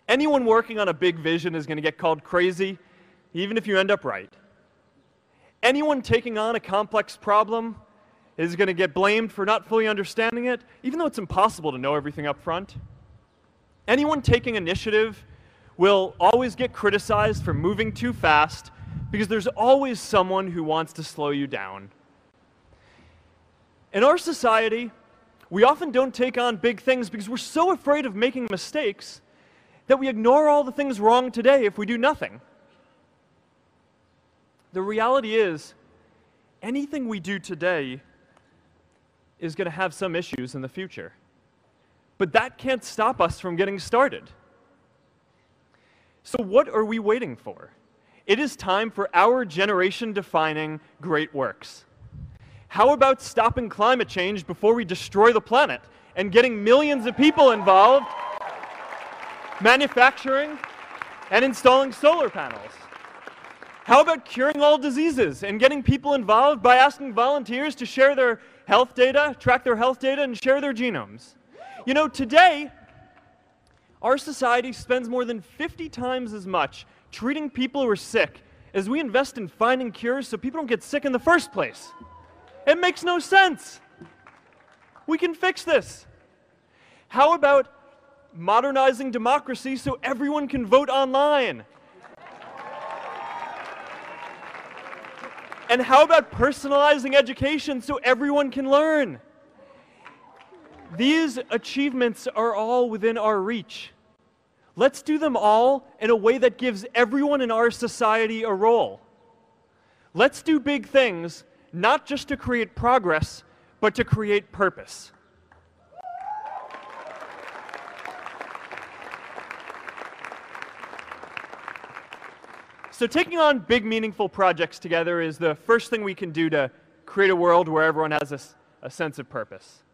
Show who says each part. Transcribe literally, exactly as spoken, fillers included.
Speaker 1: Anyone working on a big vision is going to get called crazy, even if you end up right. Anyone taking on a complex problem is going to get blamed for not fully understanding it, even though it's impossible to know everything up front. Anyone taking initiative will always get criticized for moving too fast, because there's always someone who wants to slow you down. In our society, we often don't take on big things because we're so afraid of making mistakes that we ignore all the things wrong today if we do nothing. The reality is, anything we do today is going to have some issues in the future. But that can't stop us from getting started. So what are we waiting for? It is time for our generation-defining great works. How about stopping climate change before we destroy the planet and getting millions of people involved, manufacturing and installing solar panels? How about curing all diseases and getting people involved by asking volunteers to share their health data, track their health data, and share their genomes? You know, today, our society spends more than fifty times as much treating people who are sick as we invest in finding cures so people don't get sick in the first place. It makes no sense. We can fix this. How about modernizing democracy so everyone can vote online? And how about personalizing education so everyone can learn? These achievements are all within our reach. Let's do them all in a way that gives everyone in our society a role. Let's do big things, not just to create progress, but to create purpose. So taking on big, meaningful projects together is the first thing we can do to create a world where everyone has a, a sense of purpose.